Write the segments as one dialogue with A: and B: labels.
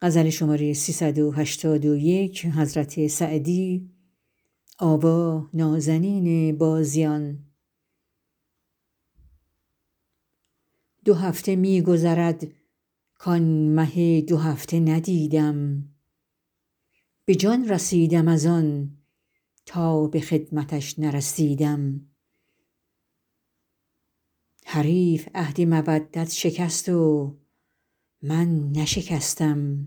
A: دو هفته می گذرد کآن مه دو هفته ندیدم به جان رسیدم از آن تا به خدمتش نرسیدم حریف عهد مودت شکست و من نشکستم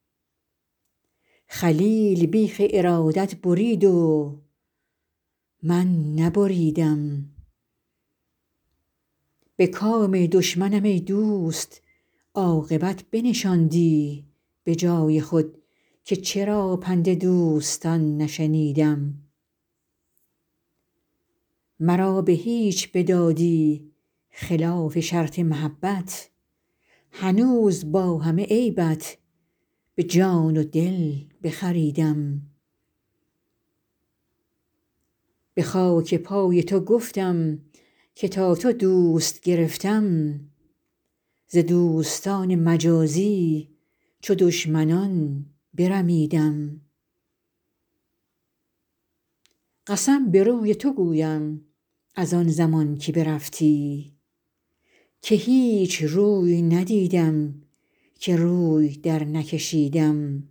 A: خلیل بیخ ارادت برید و من نبریدم به کام دشمنم ای دوست عاقبت بنشاندی به جای خود که چرا پند دوستان نشنیدم مرا به هیچ بدادی خلاف شرط محبت هنوز با همه عیبت به جان و دل بخریدم به خاک پای تو گفتم که تا تو دوست گرفتم ز دوستان مجازی چو دشمنان برمیدم قسم به روی تو گویم از آن زمان که برفتی که هیچ روی ندیدم که روی در نکشیدم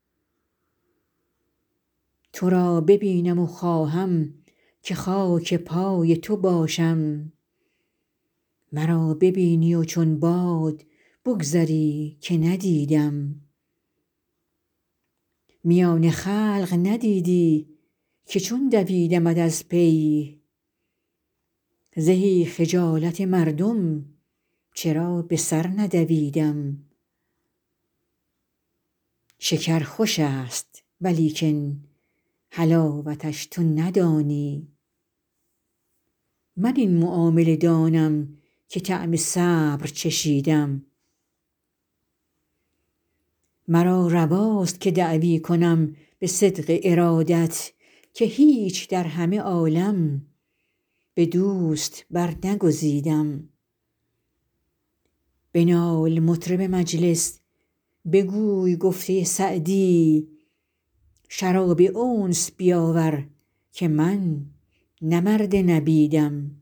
A: تو را ببینم و خواهم که خاک پای تو باشم مرا ببینی و چون باد بگذری که ندیدم میان خلق ندیدی که چون دویدمت از پی زهی خجالت مردم چرا به سر ندویدم شکر خوش است ولیکن حلاوتش تو ندانی من این معامله دانم که طعم صبر چشیدم مرا رواست که دعوی کنم به صدق ارادت که هیچ در همه عالم به دوست برنگزیدم بنال مطرب مجلس بگوی گفته سعدی شراب انس بیاور که من نه مرد نبیدم